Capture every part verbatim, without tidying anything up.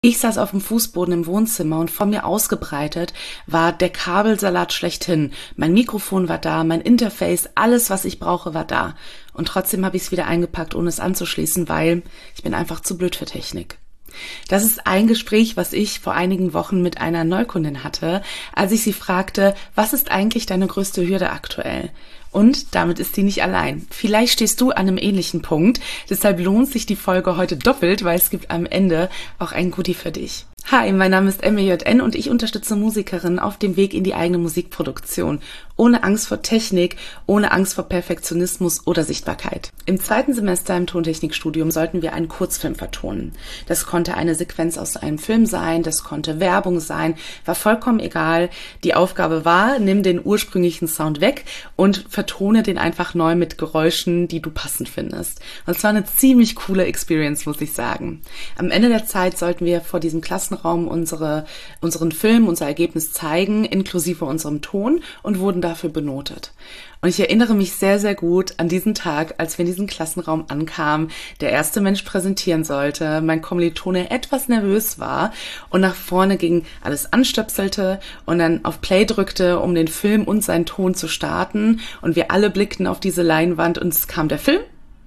Ich saß auf dem Fußboden im Wohnzimmer und vor mir ausgebreitet war der Kabelsalat schlechthin. Mein Mikrofon war da, mein Interface, alles, was ich brauche, war da. Und trotzdem habe ich es wieder eingepackt, ohne es anzuschließen, weil ich bin einfach zu blöd für Technik. Das ist ein Gespräch, was ich vor einigen Wochen mit einer Neukundin hatte, als ich sie fragte, was ist eigentlich deine größte Hürde aktuell? Und damit ist sie nicht allein. Vielleicht stehst du an einem ähnlichen Punkt, deshalb lohnt sich die Folge heute doppelt, weil es gibt am Ende auch ein Goodie für dich. Hi, mein Name ist M E J N und ich unterstütze Musikerinnen auf dem Weg in die eigene Musikproduktion. Ohne Angst vor Technik, ohne Angst vor Perfektionismus oder Sichtbarkeit. Im zweiten Semester im Tontechnikstudium sollten wir einen Kurzfilm vertonen. Das konnte eine Sequenz aus einem Film sein, das konnte Werbung sein, war vollkommen egal. Die Aufgabe war, nimm den ursprünglichen Sound weg und vertone den einfach neu mit Geräuschen, die du passend findest. Und es war eine ziemlich coole Experience, muss ich sagen. Am Ende der Zeit sollten wir vor diesem Klassenraum unsere, unseren Film, unser Ergebnis zeigen, inklusive unserem Ton, und wurden dafür benotet. Und ich erinnere mich sehr, sehr gut an diesen Tag, als wir in diesen Klassenraum ankamen, der erste Mensch präsentieren sollte, mein Kommilitone etwas nervös war und nach vorne ging, alles anstöpselte und dann auf Play drückte, um den Film und seinen Ton zu starten, und wir alle blickten auf diese Leinwand und es kam der Film,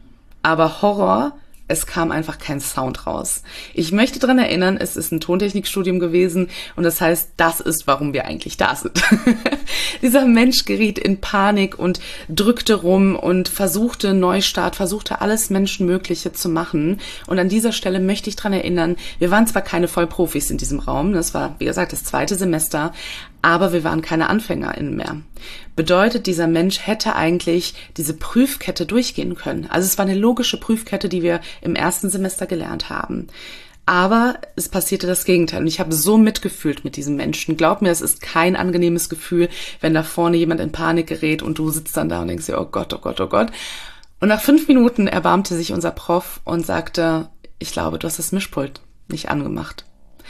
aber Horror, es kam einfach kein Sound raus. Ich möchte daran erinnern, es ist ein Tontechnikstudium gewesen und das heißt, das ist, warum wir eigentlich da sind. Dieser Mensch geriet in Panik und drückte rum und versuchte Neustart, versuchte alles Menschenmögliche zu machen. Und an dieser Stelle möchte ich daran erinnern, wir waren zwar keine Vollprofis in diesem Raum, das war, wie gesagt, das zweite Semester, aber wir waren keine AnfängerInnen mehr. Bedeutet, dieser Mensch hätte eigentlich diese Prüfkette durchgehen können. Also es war eine logische Prüfkette, die wir im ersten Semester gelernt haben. Aber es passierte das Gegenteil und ich habe so mitgefühlt mit diesem Menschen. Glaub mir, es ist kein angenehmes Gefühl, wenn da vorne jemand in Panik gerät und du sitzt dann da und denkst dir, oh Gott, oh Gott, oh Gott. Und nach fünf Minuten erbarmte sich unser Prof und sagte, ich glaube, du hast das Mischpult nicht angemacht.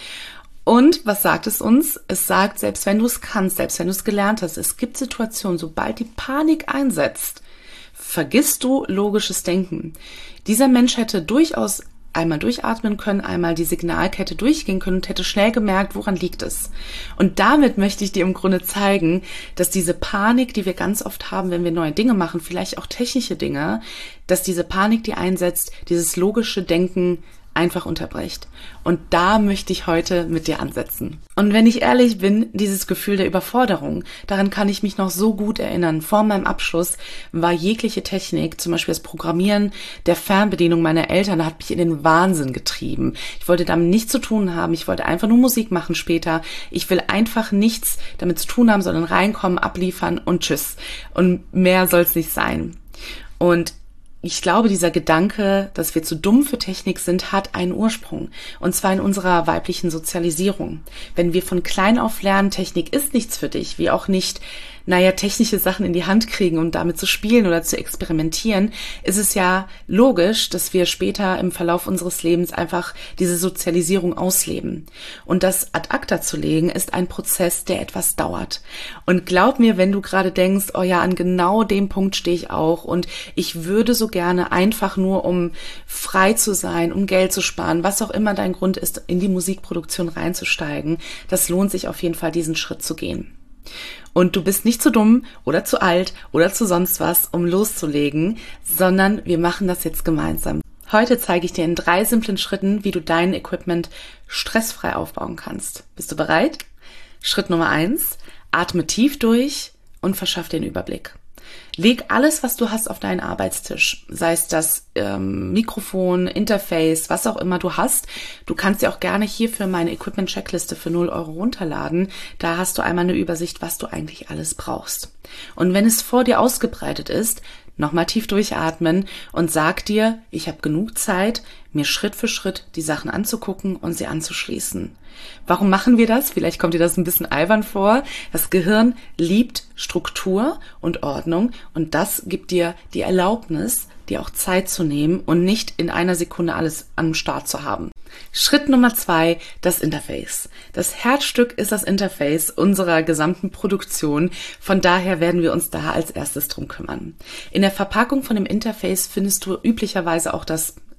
Und was sagt es uns? Es sagt, selbst wenn du es kannst, selbst wenn du es gelernt hast, es gibt Situationen, sobald die Panik einsetzt, vergisst du logisches Denken. Dieser Mensch hätte durchaus einmal durchatmen können, einmal die Signalkette durchgehen können und hätte schnell gemerkt, woran liegt es. Und damit möchte ich dir im Grunde zeigen, dass diese Panik, die wir ganz oft haben, wenn wir neue Dinge machen, vielleicht auch technische Dinge, dass diese Panik, die einsetzt, dieses logische Denken einfach unterbricht. Und da möchte ich heute mit dir ansetzen. Und wenn ich ehrlich bin, dieses Gefühl der Überforderung, daran kann ich mich noch so gut erinnern. Vor meinem Abschluss war jegliche Technik, zum Beispiel das Programmieren der Fernbedienung meiner Eltern, hat mich in den Wahnsinn getrieben. Ich wollte damit nichts zu tun haben. Ich wollte einfach nur Musik machen später. Ich will einfach nichts damit zu tun haben, sondern reinkommen, abliefern und tschüss. Und mehr soll es nicht sein. Und ich glaube, dieser Gedanke, dass wir zu dumm für Technik sind, hat einen Ursprung. Und zwar in unserer weiblichen Sozialisierung. Wenn wir von klein auf lernen, Technik ist nichts für dich, wie auch nicht, naja, technische Sachen in die Hand kriegen und damit zu spielen oder zu experimentieren, ist es ja logisch, dass wir später im Verlauf unseres Lebens einfach diese Sozialisierung ausleben. Und das ad acta zu legen, ist ein Prozess, der etwas dauert. Und glaub mir, wenn du gerade denkst, oh ja, an genau dem Punkt stehe ich auch und ich würde so gerne einfach nur, um frei zu sein, um Geld zu sparen, was auch immer dein Grund ist, in die Musikproduktion reinzusteigen, das lohnt sich auf jeden Fall, diesen Schritt zu gehen. Und du bist nicht zu dumm oder zu alt oder zu sonst was, um loszulegen, sondern wir machen das jetzt gemeinsam. Heute zeige ich dir in drei simplen Schritten, wie du dein Equipment stressfrei aufbauen kannst. Bist du bereit? Schritt Nummer eins, atme tief durch und verschaff dir einen Überblick. Leg alles, was du hast, auf deinen Arbeitstisch, sei es das ähm, Mikrofon, Interface, was auch immer du hast. Du kannst dir auch gerne hierfür meine Equipment-Checkliste für null Euro runterladen. Da hast du einmal eine Übersicht, was du eigentlich alles brauchst. Und wenn es vor dir ausgebreitet ist, nochmal tief durchatmen und sag dir, ich habe genug Zeit, mir Schritt für Schritt die Sachen anzugucken und sie anzuschließen. Warum machen wir das? Vielleicht kommt dir das ein bisschen albern vor. Das Gehirn liebt Struktur und Ordnung und das gibt dir die Erlaubnis, dir auch Zeit zu nehmen und nicht in einer Sekunde alles am Start zu haben. Schritt Nummer zwei, das Interface. Das Herzstück ist das Interface unserer gesamten Produktion. Von daher werden wir uns da als erstes drum kümmern. In der Verpackung von dem Interface findest du üblicherweise auch das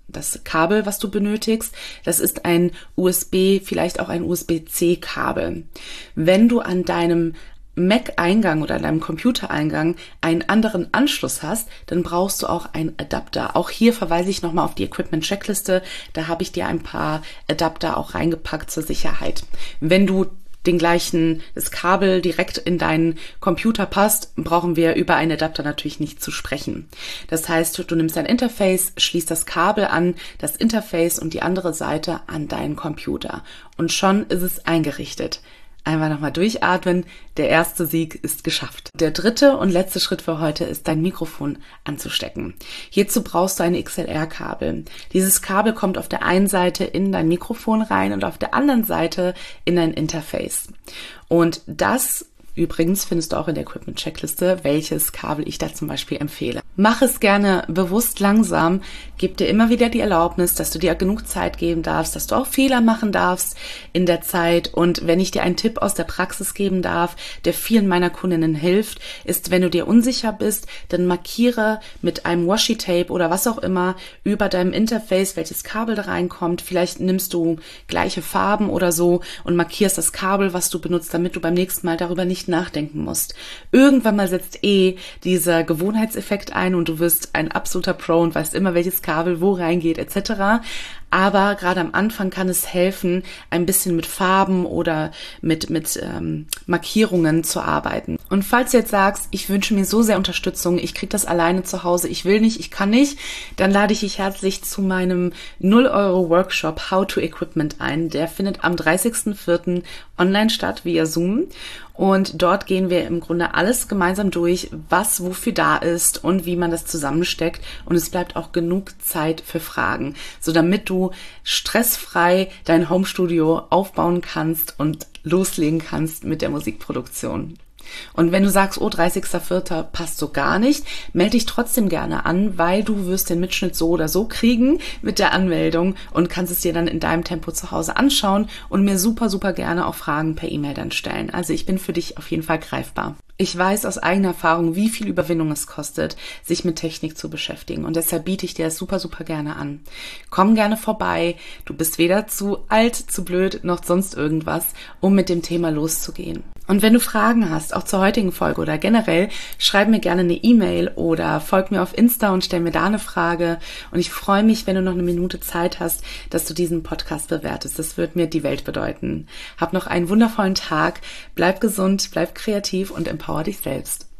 das Kabel, was du benötigst. Das ist ein U S B, vielleicht auch ein U S B-C-Kabel. Wenn du an deinem Mac-Eingang oder deinem Computereingang einen anderen Anschluss hast, dann brauchst du auch einen Adapter. Auch hier verweise ich nochmal auf die Equipment-Checkliste. Da habe ich dir ein paar Adapter auch reingepackt zur Sicherheit. Wenn du den gleichen, das Kabel direkt in deinen Computer passt, brauchen wir über einen Adapter natürlich nicht zu sprechen. Das heißt, du nimmst dein Interface, schließt das Kabel an, das Interface und die andere Seite an deinen Computer. Und schon ist es eingerichtet. Einmal nochmal durchatmen, der erste Sieg ist geschafft. Der dritte und letzte Schritt für heute ist, dein Mikrofon anzustecken. Hierzu brauchst du ein X L R-Kabel. Dieses Kabel kommt auf der einen Seite in dein Mikrofon rein und auf der anderen Seite in dein Interface. Und das übrigens findest du auch in der Equipment-Checkliste, welches Kabel ich da zum Beispiel empfehle. Mach es gerne bewusst langsam, gib dir immer wieder die Erlaubnis, dass du dir genug Zeit geben darfst, dass du auch Fehler machen darfst in der Zeit. Und wenn ich dir einen Tipp aus der Praxis geben darf, der vielen meiner Kundinnen hilft, ist, wenn du dir unsicher bist, dann markiere mit einem Washi-Tape oder was auch immer über deinem Interface, welches Kabel da reinkommt. Vielleicht nimmst du gleiche Farben oder so und markierst das Kabel, was du benutzt, damit du beim nächsten Mal darüber nicht nachdenken musst. Irgendwann mal setzt eh dieser Gewohnheitseffekt ein und du wirst ein absoluter Pro und weißt immer, welches Kabel wo reingeht et cetera. Aber gerade am Anfang kann es helfen, ein bisschen mit Farben oder mit, mit ähm, Markierungen zu arbeiten. Und falls du jetzt sagst, ich wünsche mir so sehr Unterstützung, ich kriege das alleine zu Hause, ich will nicht, ich kann nicht, dann lade ich dich herzlich zu meinem null Euro Workshop How to Equipment ein. Der findet am dreißigsten vierten online statt via Zoom. Und dort gehen wir im Grunde alles gemeinsam durch, was wofür da ist und wie man das zusammensteckt. Und es bleibt auch genug Zeit für Fragen, so damit du stressfrei dein Homestudio aufbauen kannst und loslegen kannst mit der Musikproduktion. Und wenn du sagst, oh, dreißigster vierter passt so gar nicht, melde dich trotzdem gerne an, weil du wirst den Mitschnitt so oder so kriegen mit der Anmeldung und kannst es dir dann in deinem Tempo zu Hause anschauen und mir super, super gerne auch Fragen per E-Mail dann stellen. Also ich bin für dich auf jeden Fall greifbar. Ich weiß aus eigener Erfahrung, wie viel Überwindung es kostet, sich mit Technik zu beschäftigen. Und deshalb biete ich dir das super, super gerne an. Komm gerne vorbei. Du bist weder zu alt, zu blöd, noch sonst irgendwas, um mit dem Thema loszugehen. Und wenn du Fragen hast, auch zur heutigen Folge oder generell, schreib mir gerne eine E-Mail oder folg mir auf Insta und stell mir da eine Frage. Und ich freue mich, wenn du noch eine Minute Zeit hast, dass du diesen Podcast bewertest. Das wird mir die Welt bedeuten. Hab noch einen wundervollen Tag. Bleib gesund, bleib kreativ und empower dich selbst.